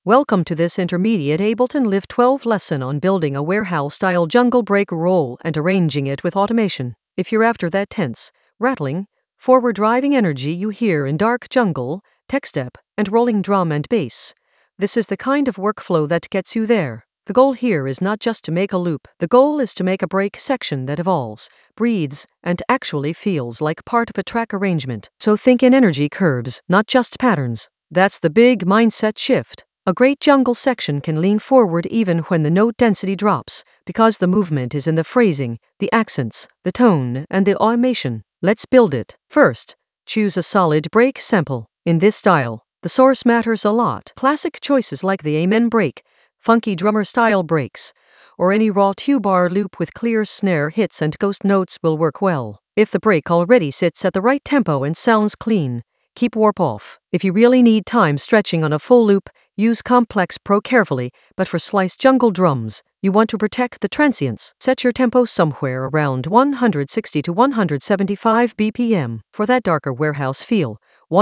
Welcome to this intermediate Ableton Live 12 lesson on building a warehouse-style jungle break roll and arranging it with automation. If you're after that tense, rattling, forward-driving energy you hear in dark jungle, tech step, and rolling drum and bass, this is the kind of workflow that gets you there. The goal here is not just to make a loop, the goal is to make a break section that evolves, breathes, and actually feels like part of a track arrangement. So think in energy curves, not just patterns. That's the big mindset shift. A great jungle section can lean forward even when the note density drops, because the movement is in the phrasing, the accents, the tone, and the automation. Let's build it. First, choose a solid break sample. In this style, the source matters a lot. Classic choices like the Amen break, funky drummer style breaks, or any raw two-bar loop with clear snare hits and ghost notes will work well. If the break already sits at the right tempo and sounds clean, keep warp off. If you really need time stretching on a full loop, use Complex Pro carefully, but for sliced jungle drums, you want to protect the transients. Set your tempo somewhere around 160 to 175 BPM. For that darker warehouse feel,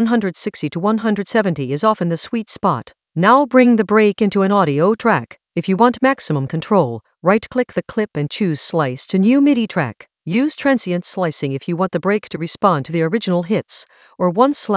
160 to 170 is often the sweet spot. Now bring the break into an audio track. If you want maximum control, right-click the clip and choose Slice to New MIDI track. Use transient slicing if you want the break to respond to the original hits, or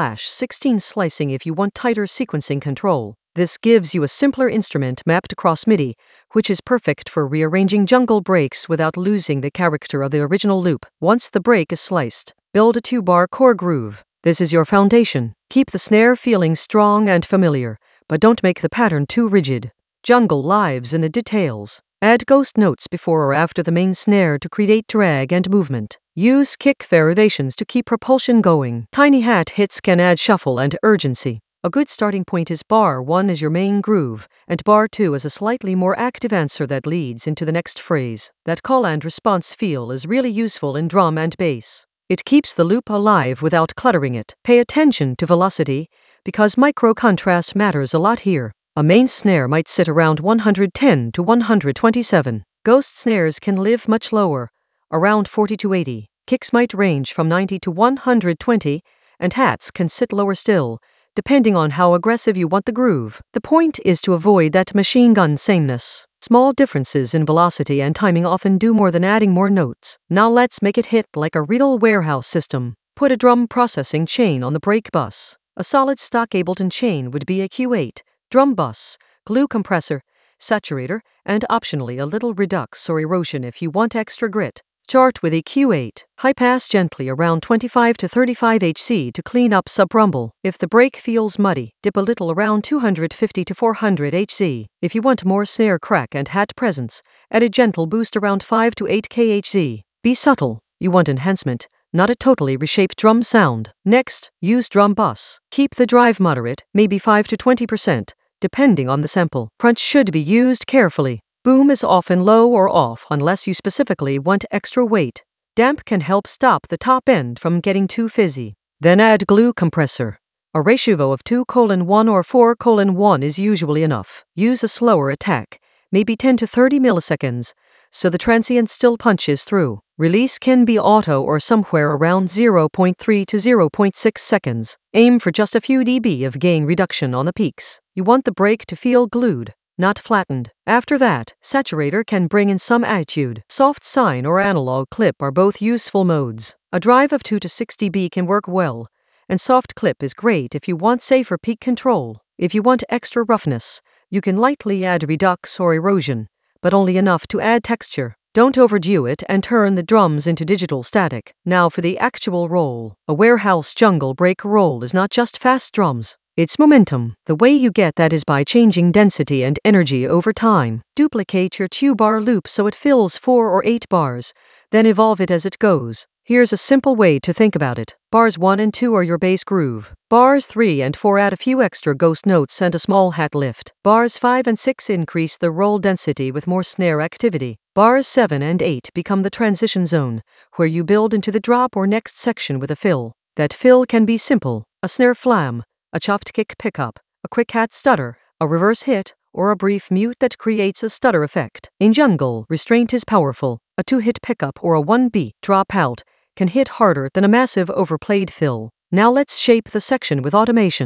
1/16 slicing if you want tighter sequencing control. This gives you a simpler instrument mapped across MIDI, which is perfect for rearranging jungle breaks without losing the character of the original loop. Once the break is sliced, build a two-bar core groove. This is your foundation. Keep the snare feeling strong and familiar, but don't make the pattern too rigid. Jungle lives in the details. Add ghost notes before or after the main snare to create drag and movement. Use kick variations to keep propulsion going. Tiny hat hits can add shuffle and urgency. A good starting point is bar 1 as your main groove, and bar 2 as a slightly more active answer that leads into the next phrase. That call and response feel is really useful in drum and bass. It keeps the loop alive without cluttering it. Pay attention to velocity, because micro contrast matters a lot here. A main snare might sit around 110 to 127. Ghost snares can live much lower, around 40 to 80. Kicks might range from 90 to 120, and hats can sit lower still, depending on how aggressive you want the groove. The point is to avoid that machine gun sameness. Small differences in velocity and timing often do more than adding more notes. Now let's make it hit like a real warehouse system. Put a drum processing chain on the break bus. A solid stock Ableton chain would be a Q8, drum bus, glue compressor, saturator, and optionally a little redux or erosion if you want extra grit. Start with a Q8. High pass gently around 25 to 35 Hz to clean up sub-rumble. If the break feels muddy, dip a little around 250 to 400 Hz. If you want more snare crack and hat presence, add a gentle boost around 5 to 8 kHz. Be subtle. You want enhancement, not a totally reshaped drum sound. Next, use drum bus. Keep the drive moderate, maybe 5 to 20%, depending on the sample. Crunch should be used carefully. Boom is often low or off unless you specifically want extra weight. Damp can help stop the top end from getting too fizzy. Then add glue compressor. A ratio of 2:1 or 4:1 is usually enough. Use a slower attack, maybe 10 to 30 milliseconds, so the transient still punches through. Release can be auto or somewhere around 0.3 to 0.6 seconds. Aim for just a few dB of gain reduction on the peaks. You want the break to feel glued, not flattened. After that, saturator can bring in some attitude. Soft sine or analog clip are both useful modes. A drive of 2 to 6 dB can work well, and soft clip is great if you want safer peak control. If you want extra roughness, you can lightly add redux or erosion, but only enough to add texture. Don't overdo it and turn the drums into digital static. Now for the actual roll. A warehouse jungle break roll is not just fast drums. It's momentum. The way you get that is by changing density and energy over time. Duplicate your 2-bar loop so it fills 4 or 8 bars, then evolve it as it goes. Here's a simple way to think about it. Bars 1 and 2 are your bass groove. Bars 3 and 4 add a few extra ghost notes and a small hat lift. Bars 5 and 6 increase the roll density with more snare activity. Bars 7 and 8 become the transition zone, where you build into the drop or next section with a fill. That fill can be simple: a snare flam, a chopped kick pickup, a quick hat stutter, a reverse hit, or a brief mute that creates a stutter effect. In jungle, restraint is powerful. A 2-hit pickup or a 1-beat drop out can hit harder than a massive overplayed fill. Now let's shape the section with automation,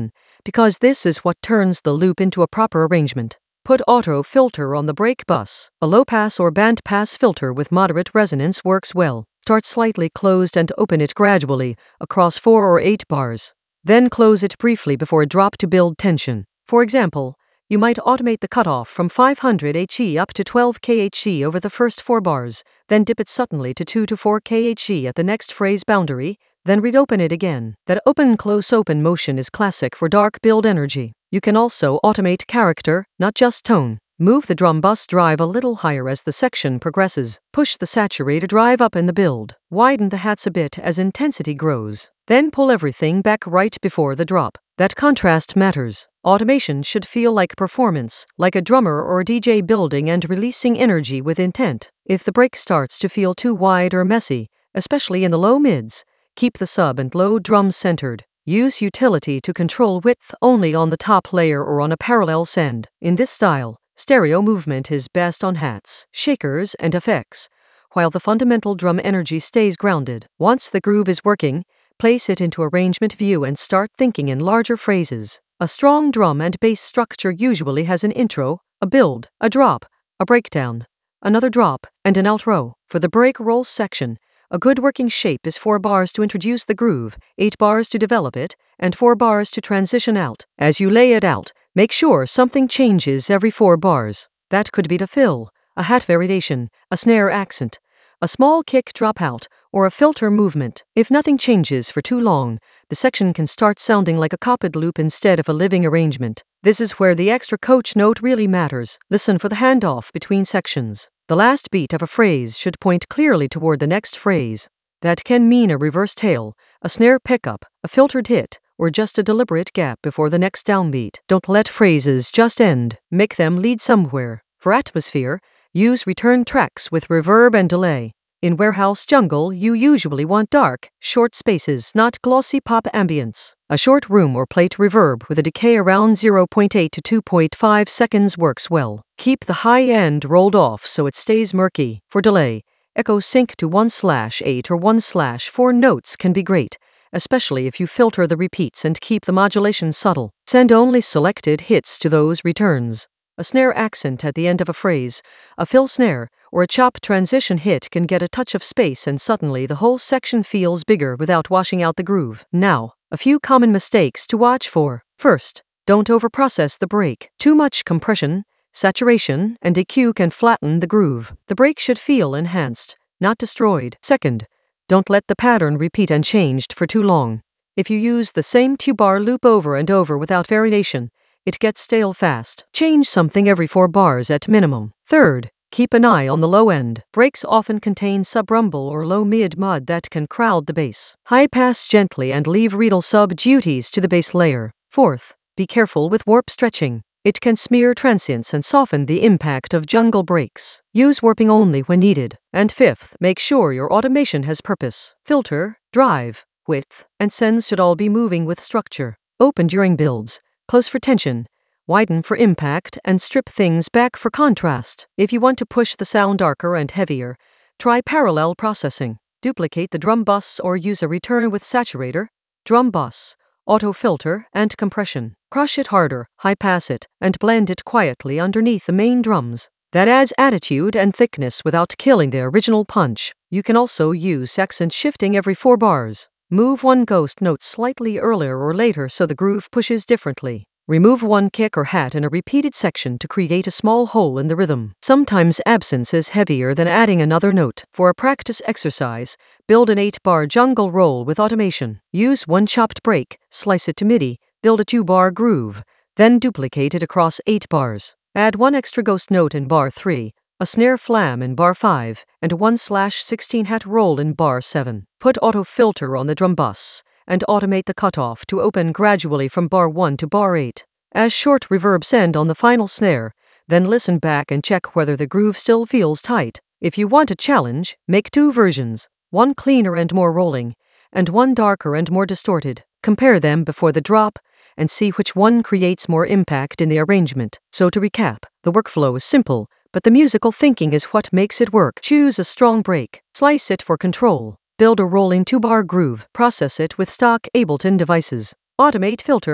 because this is what turns the loop into a proper arrangement. Put auto filter on the brake bus. A low-pass or band-pass filter with moderate resonance works well. Start slightly closed and open it gradually across 4 or 8 bars. Then close it briefly before drop to build tension. For example, you might automate the cutoff from 500 HE up to 12 kHE over the first 4 bars, then dip it suddenly to 2 to 4 kHE at the next phrase boundary, then reopen it again. That open-close-open motion is classic for dark build energy. You can also automate character, not just tone. Move the drum bus drive a little higher as the section progresses. Push the saturator drive up in the build. Widen the hats a bit as intensity grows. Then pull everything back right before the drop. That contrast matters. Automation should feel like performance, like a drummer or DJ building and releasing energy with intent. If the break starts to feel too wide or messy, especially in the low mids, keep the sub and low drums centered. Use utility to control width only on the top layer or on a parallel send. In this style, stereo movement is best on hats, shakers, and effects, while the fundamental drum energy stays grounded. Once the groove is working, place it into arrangement view and start thinking in larger phrases. A strong drum and bass structure usually has an intro, a build, a drop, a breakdown, another drop, and an outro. For the break roll section, a good working shape is 4 bars to introduce the groove, 8 bars to develop it, and 4 bars to transition out. As you lay it out, make sure something changes every 4 bars. That could be a fill, a hat variation, a snare accent, a small kick dropout, or a filter movement. If nothing changes for too long, the section can start sounding like a copied loop instead of a living arrangement. This is where the extra coach note really matters. Listen for the handoff between sections. The last beat of a phrase should point clearly toward the next phrase. That can mean a reverse tail, a snare pickup, a filtered hit, or just a deliberate gap before the next downbeat. Don't let phrases just end. Make them lead somewhere. For atmosphere, use return tracks with reverb and delay. In Warehouse Jungle, you usually want dark, short spaces, not glossy pop ambience. A short room or plate reverb with a decay around 0.8 to 2.5 seconds works well. Keep the high end rolled off so it stays murky. For delay, echo sync to 1/8 or 1/4 notes can be great, especially if you filter the repeats and keep the modulation subtle. Send only selected hits to those returns. A snare accent at the end of a phrase, a fill snare, or a chop transition hit can get a touch of space and suddenly the whole section feels bigger without washing out the groove. Now, a few common mistakes to watch for. First, don't overprocess the break. Too much compression, saturation, and EQ can flatten the groove. The break should feel enhanced, not destroyed. Second, don't let the pattern repeat unchanged for too long. If you use the same 2-bar loop over and over without variation, it gets stale fast. Change something every 4 bars at minimum. Third, keep an eye on the low end. Breaks often contain sub-rumble or low-mid mud that can crowd the bass. High pass gently and leave reedle sub-duties to the bass layer. Fourth, be careful with warp stretching. It can smear transients and soften the impact of jungle breaks. Use warping only when needed. And fifth, make sure your automation has purpose. Filter, drive, width, and sends should all be moving with structure. Open during builds. Close for tension, widen for impact, and strip things back for contrast. If you want to push the sound darker and heavier, try parallel processing. Duplicate the drum bus or use a return with saturator, drum bus, auto filter, and compression. Crush it harder, high pass it, and blend it quietly underneath the main drums. That adds attitude and thickness without killing the original punch. You can also use accent shifting every 4 bars. Move one ghost note slightly earlier or later so the groove pushes differently. Remove one kick or hat in a repeated section to create a small hole in the rhythm. Sometimes absence is heavier than adding another note. For a practice exercise, build an 8-bar jungle roll with automation. Use one chopped break, slice it to MIDI, build a 2-bar groove, then duplicate it across 8 bars. Add one extra ghost note in bar 3, a snare flam in bar 5, and a 1/16 hat roll in bar 7. Put auto filter on the drum bus, and automate the cutoff to open gradually from bar 1 to bar 8. As short reverb send on the final snare, then listen back and check whether the groove still feels tight. If you want a challenge, make 2 versions, one cleaner and more rolling, and one darker and more distorted. Compare them before the drop, and see which one creates more impact in the arrangement. So to recap, the workflow is simple, but the musical thinking is what makes it work. Choose a strong break, slice it for control, build a rolling 2-bar groove, process it with stock Ableton devices, automate filter,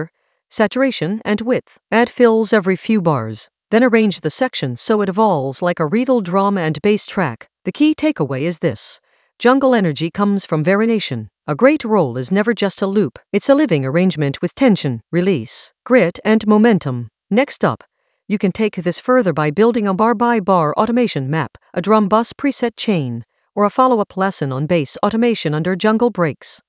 saturation, and width. Add fills every few bars. Then arrange the section so it evolves like a rhythal drum and bass track. The key takeaway is this. Jungle energy comes from variation. A great roll is never just a loop. It's a living arrangement with tension, release, grit, and momentum. Next up, you can take this further by building a bar-by-bar automation map, a drum bus preset chain, or a follow-up lesson on bass automation under Jungle Breaks.